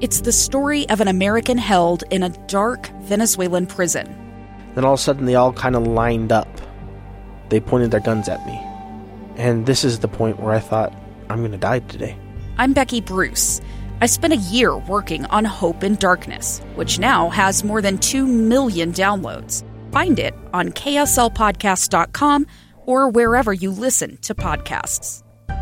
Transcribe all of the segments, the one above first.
It's the story of an American held in a dark Venezuelan prison. Then all of a sudden they all kind of lined up. They pointed their guns at me. And this is the point where I thought, I'm going to die today. I'm Becky Bruce. I spent a year working on Hope in Darkness, which now has more than 2 million downloads. Find it on kslpodcast.com or wherever you listen to podcasts.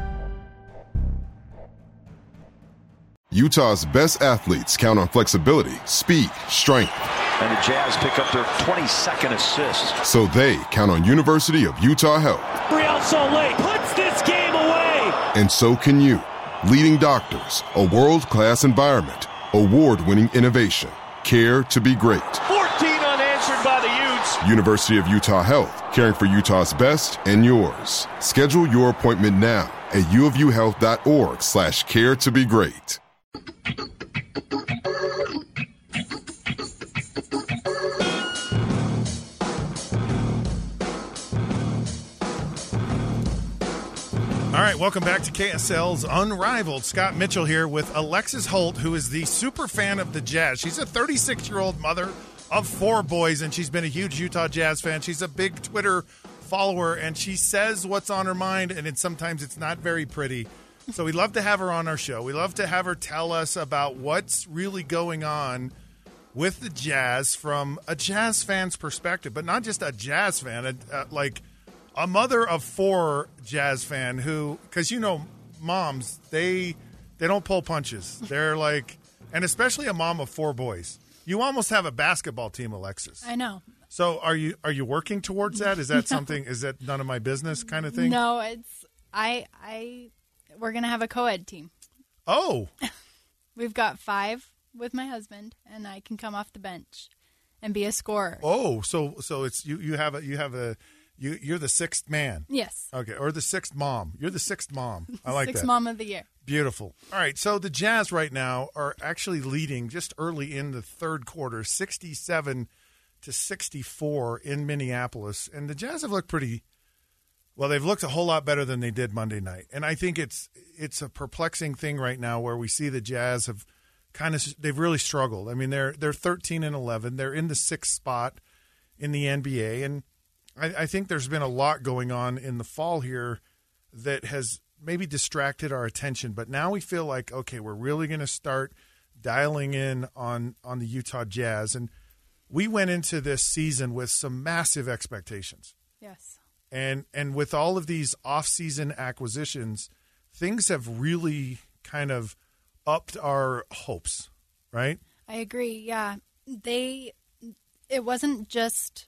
Utah's best athletes count on flexibility, speed, strength. And the Jazz pick up their 22nd assist. So they count on University of Utah Health. Real Salt Lake puts this game away. And so can you. Leading doctors, a world-class environment, award-winning innovation, care to be great. 14 unanswered by the Utes. University of Utah Health, caring for Utah's best and yours. Schedule your appointment now at uofuhealth.org/care to be great. All right, welcome back to KSL's Unrivaled. Scott Mitchell here with Alexis Holt, who is the super fan of the Jazz. She's a 36-year-old mother of 4 boys, and she's been a huge Utah Jazz fan. She's a big Twitter follower, and she says what's on her mind, and sometimes it's not very pretty. So we'd love to have her on our show. We'd love to have her tell us about what's really going on with the Jazz from a Jazz fan's perspective, but not just a Jazz fan, like a mother of 4 Jazz fan who, because moms, they don't pull punches. They're like, and especially a mom of 4 boys. You almost have a basketball team, Alexis. I know. So are you working towards that? Is that something? Is that none of my business kind of thing? No, it's we're gonna have a co-ed team. Oh, we've got 5 with my husband, and I can come off the bench and be a scorer. Oh, so it's you're the 6th man. Yes. Okay, or the 6th mom. You're the 6th mom. I like that. 6th mom of the year. Beautiful. All right, so the Jazz right now are actually leading just early in the third quarter, 67-64 in Minneapolis, and the Jazz have looked pretty. Well, they've looked a whole lot better than they did Monday night, and I think it's a perplexing thing right now where we see the Jazz have they've really struggled. I mean, they're 13-11. They're in the 6th spot in the NBA, and I think there's been a lot going on in the fall here that has maybe distracted our attention. But now we feel like, okay, we're really going to start dialing in on the Utah Jazz. And we went into this season with some massive expectations. Yes. And with all of these off-season acquisitions, things have really kind of upped our hopes, right? I agree, yeah. It wasn't just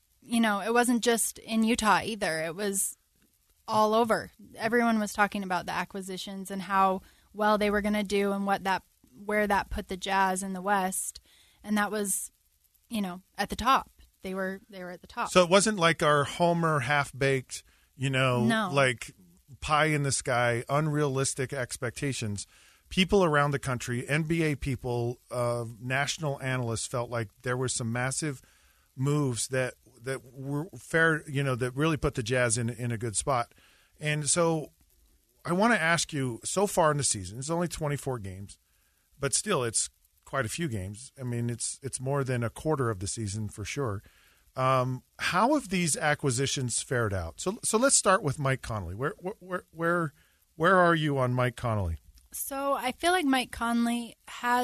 in Utah either. It was all over. Everyone was talking about the acquisitions and how well they were going to do and where that put the Jazz in the West. And that was, at the top. They were at the top. So it wasn't like our Homer half-baked, No. like pie in the sky, unrealistic expectations. People around the country, NBA people, national analysts felt like there were some massive moves that were fair, that really put the Jazz in a good spot. And so I want to ask you, so far in the season, it's only 24 games, but still it's quite a few games. I mean, it's more than a quarter of the season for sure. How have these acquisitions fared out? So let's start with Mike Conley. Where are you on Mike Conley? So I feel like Mike Conley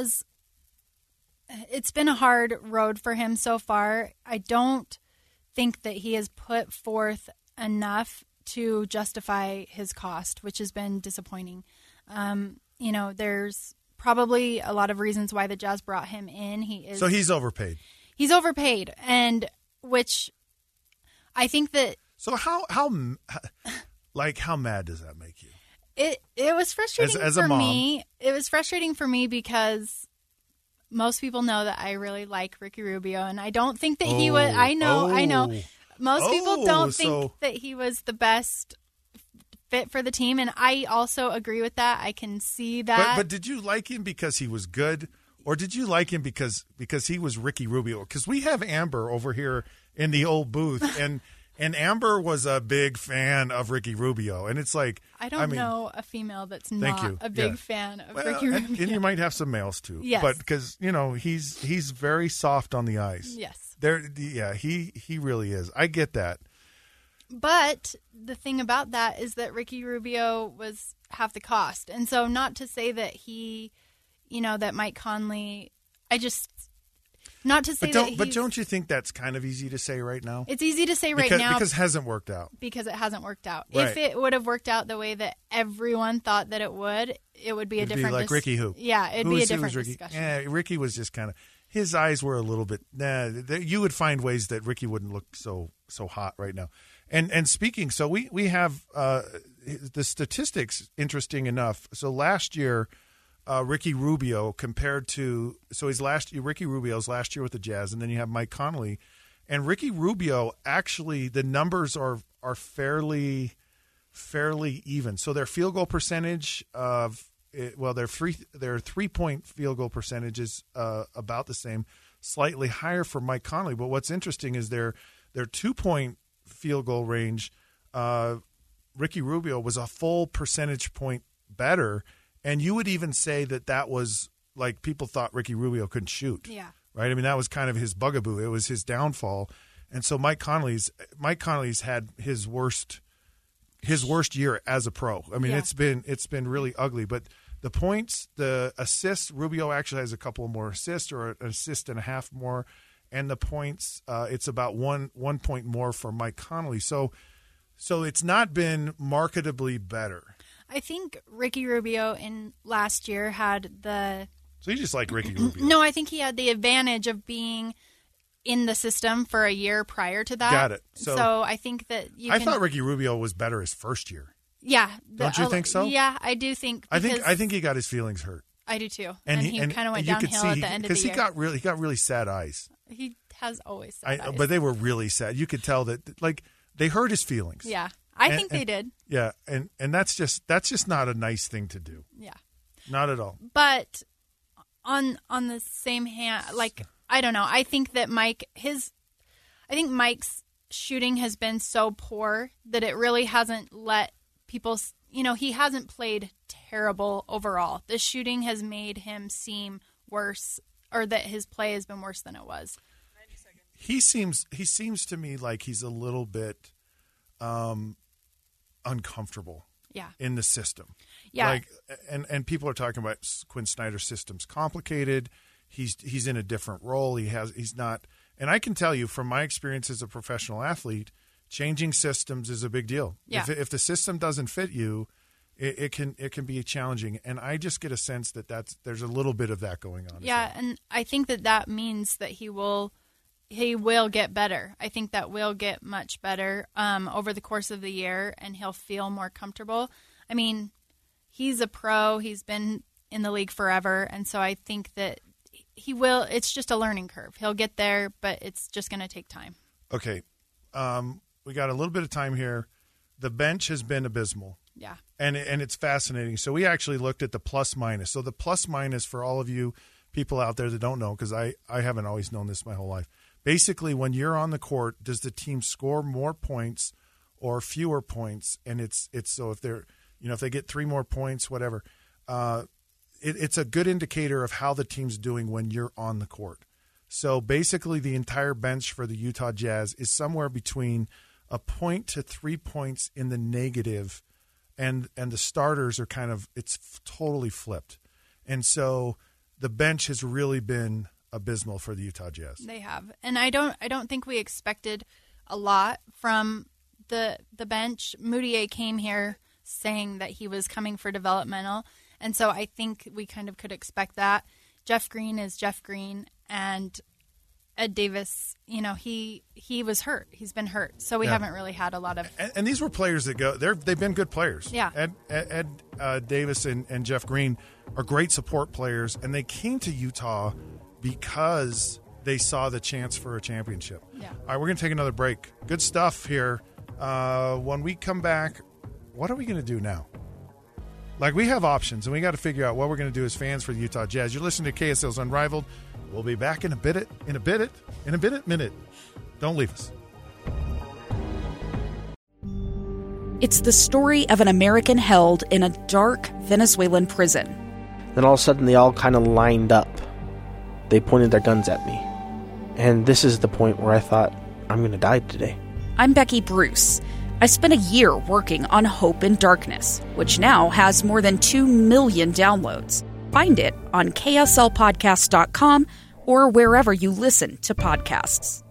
it's been a hard road for him so far. I don't think that he has put forth enough to justify his cost, which has been disappointing. There's probably a lot of reasons why the Jazz brought him in. So he's overpaid. He's overpaid, and which I think that. So how mad does that make you? It was frustrating as for a mom. me. It was frustrating for me because most people know that I really like Ricky Rubio, and I don't think that he would. I know. Most people don't think that he was the best fit for the team, and I also agree with that. I can see that. But did you like him because he was good, or did you like him because he was Ricky Rubio? Because we have Amber over here in the old booth, and And Amber was a big fan of Ricky Rubio, and it's like I don't know a female that's not a big fan of Ricky Rubio. And you might have some males too, yes. But because he's very soft on the ice. Yes, he really is. I get that. But the thing about that is that Ricky Rubio was half the cost, and so not to say that that Mike Conley. Not to say but don't you think that's kind of easy to say right now? It's easy to say now because it hasn't worked out. Because it hasn't worked out. Right. If it would have worked out the way that everyone thought that it would be a different. Like Ricky who? Yeah, it'd be a different discussion. Yeah, Ricky was just kind of. His eyes were a little bit. You would find ways that Ricky wouldn't look so hot right now. And speaking, so we have the statistics. Interesting enough. So last year. Ricky Rubio compared to Ricky Rubio's last year with the Jazz, and then you have Mike Conley, and Ricky Rubio actually the numbers are fairly even. So their field goal percentage their 3-point field goal percentage is about the same, slightly higher for Mike Conley. But what's interesting is their 2-point field goal range. Ricky Rubio was a full percentage point better. And you would even say that was like people thought Ricky Rubio couldn't shoot. Yeah. Right? I mean, that was kind of his bugaboo. It was his downfall. And so Mike Conley's had his worst year as a pro. I mean, it's been really ugly. But the points, the assists, Rubio actually has a couple more assists or an assist and a half more. And the points, it's about 1 point more for Mike Conley. So it's not been marketably better. I think Ricky Rubio in last year had the. So you just like Ricky Rubio? No, I think he had the advantage of being in the system for a year prior to that. Got it. So I think that I thought Ricky Rubio was better his first year. Yeah. Don't you think so? Yeah, I do think. I think he got his feelings hurt. I do too. And he kind of went downhill at the end of the year. Because he got really sad eyes. He has always sad eyes. But they were really sad. You could tell that they hurt his feelings. Yeah. I think they did. Yeah, and that's just not a nice thing to do. Yeah. Not at all. But on the same hand, I don't know. I think that Mike's shooting has been so poor that it really hasn't let people, he hasn't played terrible overall. The shooting has made him seem worse, or that his play has been worse than it was. He seems to me like he's a little bit uncomfortable in the system. Yeah. And people are talking about Quinn Snyder's system's complicated. He's in a different role. He's not, and I can tell you from my experience as a professional athlete, changing systems is a big deal. Yeah. If the system doesn't fit you, it can be challenging. And I just get a sense that there's a little bit of that going on. Yeah, and I think that means that he will get better. I think that will get much better over the course of the year, and he'll feel more comfortable. I mean, he's a pro. He's been in the league forever, and so I think that he will. It's just a learning curve. He'll get there, but it's just going to take time. Okay. We got a little bit of time here. The bench has been abysmal. Yeah. And it's fascinating. So we actually looked at the plus-minus. So the plus-minus, for all of you people out there that don't know, because I haven't always known this my whole life, basically, when you're on the court, does the team score more points or fewer points? And it's so if they get 3 more points, whatever, it's a good indicator of how the team's doing when you're on the court. So basically, the entire bench for the Utah Jazz is somewhere between a point to 3 points in the negative, and the starters are it's totally flipped. And so the bench has really been abysmal for the Utah Jazz. They have. And I don't think we expected a lot from the bench. Moutier came here saying that he was coming for developmental, and so I think we kind of could expect that. Jeff Green is Jeff Green, and Ed Davis, he was hurt. He's been hurt, so we haven't really had a lot of. And these were players that they've been good players. Yeah. Ed Davis and Jeff Green are great support players, and they came to Utah because they saw the chance for a championship. Yeah. All right, we're going to take another break. Good stuff here. When we come back, what are we going to do now? We have options, and we got to figure out what we're going to do as fans for the Utah Jazz. You're listening to KSL's Unrivaled. We'll be back in a minute. Don't leave us. It's the story of an American held in a dark Venezuelan prison. Then all of a sudden they all kind of lined up. They pointed their guns at me. And this is the point where I thought, I'm going to die today. I'm Becky Bruce. I spent a year working on Hope in Darkness, which now has more than 2 million downloads. Find it on kslpodcast.com or wherever you listen to podcasts.